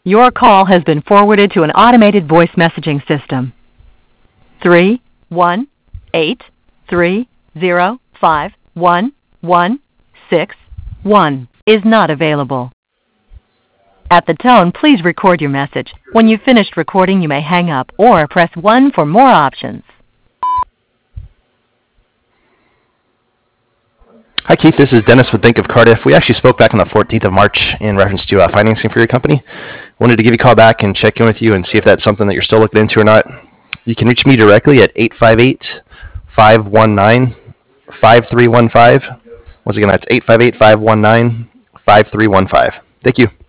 Your call has been forwarded to an automated voice messaging system. 31830511161 is not available. At the tone, please record your message. When you've finished recording, you may hang up or press 1 for more options. Hi, Keith. This is Dennis with Bank of Cardiff. We actually spoke back on the 14th of March in reference to financing for your company. Wanted to give you a call back and check in with you and see if that's something that you're still looking into or not. You can reach me directly at 858-519-5315. Once again, that's 858-519-5315. Thank you.